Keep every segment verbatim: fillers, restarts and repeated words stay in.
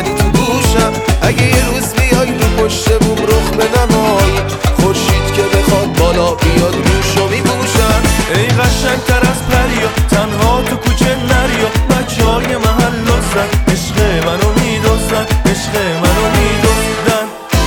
بزنی تو گوشم. اگه یه روز بیای رو پشت بوم رخ بنمایی، خورشید که بخواد بالا بیاد روشو میپوشم. ای قشنگتر از پریا، تنها تو کوچه نریا، بچه های محل زن عشق منو میدوزن، عشق منو میدوزن.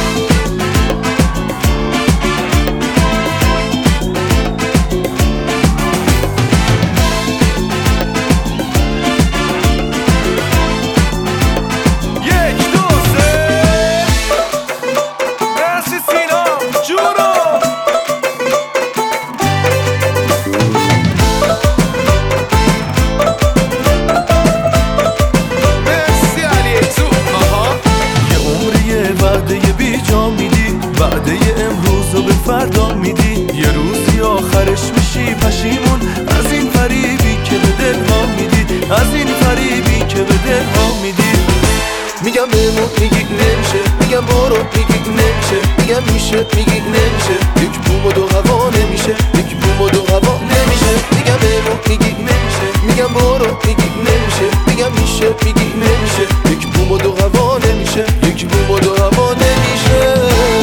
وعده امروز رو به فردا میدی، یه روزی آخرش میشی پشیمون از این فریبی که به دلها میدی، از این فریبی که به دلها میدی. میگم بمون میگی نمیشه، میگم برو میگی نمیشه، میگم میشه میگی نمیشه، یک بوم و دو هوا نمیشه، یک بوم و دو هوا نمیشه. میگم بمون میگی نمیشه، میگم برو میگی نمیشه، میگم میشه میگی نمیشه، یک بوم و دو هوا نمیشه، یک بوم و دو هوا نمیشه.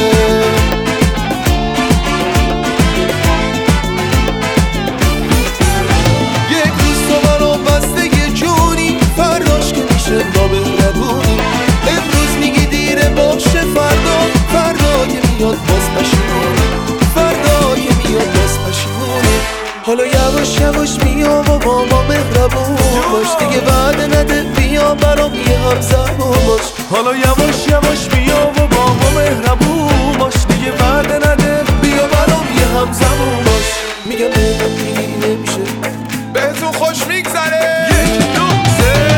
باز پشیمونی فردا که میاد باز پشیمونی. حالا یواش یواش بیا و با ما مهربون باش، دیگه وعده نده بیا برام یه همزبون باش. حالا یواش یواش بیا و با ما مهربون باش، دیگه وعده نده بیا برام یه همزبون باش. میگم بهتون میگی نمیشه، بهتون خوش میگذره. یک دو سه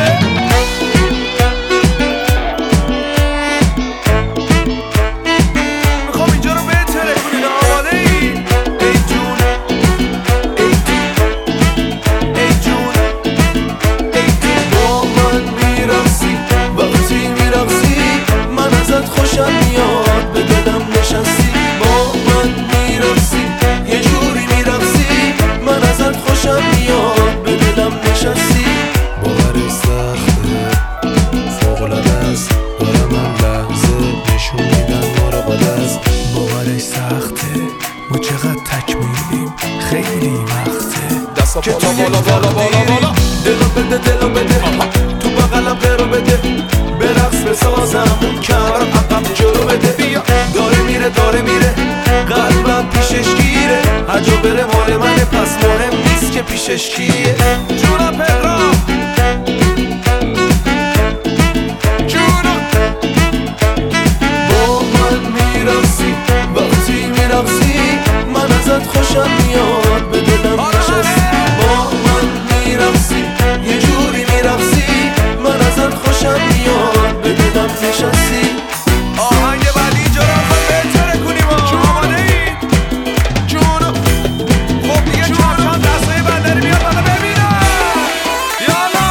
خوشم میاد به دلم نشستی، با من میرقصی یه جوری میرقصی، من ازت خوشم میاد به دلم نشستی. باور سخته فوق‌العاده است، دارم من لحظه نشون میدن ما رو بدست. باورش سخته ما چقدر تکمیلیم خیلی وقته، دستا بالا بالا بالا بالا بالا، دلو بده دلو بده تو بغلم قرو بده، برقص بسازم اون کمرم عقب جلو بده. بیا داره میره داره میره قلبم پیشش گیره، هر جا بره مال منه پس مهم نیست که پیشش کیه. جونم پدرام جونم با من میرقصی وقتی میرقصی، من ازت خوشم میاد به دلم نشستی. با من میرقصی یه جوری میرقصی، من ازت خوشم میاد به دلم نشستی. آهنگ بعدی اینجا رو هم بهتره کنیم. آماده اید؟ جونم خب دیگه چهار چند دستای بندری بیاد بالا ببینم. یالا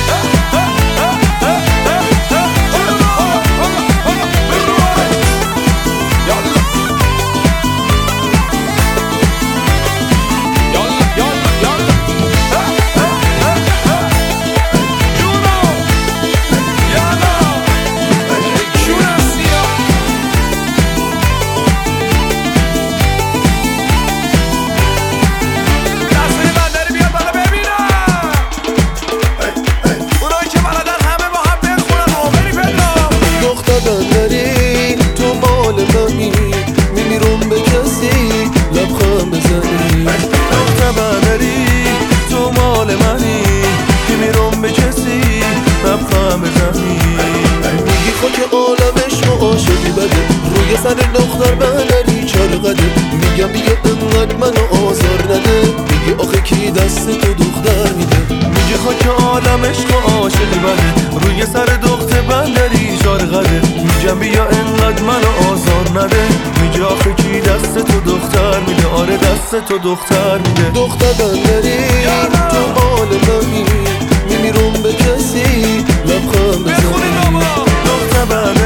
بندری تو مال منی، میمیرم به کسی لبخند بزنی. دختر بندری تو مال منی، میمیرم به کسی لبخند بزنی. میگی خاک عالمش و عاشقی بده، روی سر دختر بندری چرقده. میگم بیا انقدر منو آزار نده، میگی آخه کی دست تو دختر میده. میگی خاک عالمش و عاشقی بده، روی سر دختر بندری چرقده. میگم بیا انقدر منو آزار نده، میگی آخه کی دست تو دختر میده. آره دست تو دختر میده. دختر بندری تو مال منی، میمیرم به کسی لبخند بزنی. دختر بندری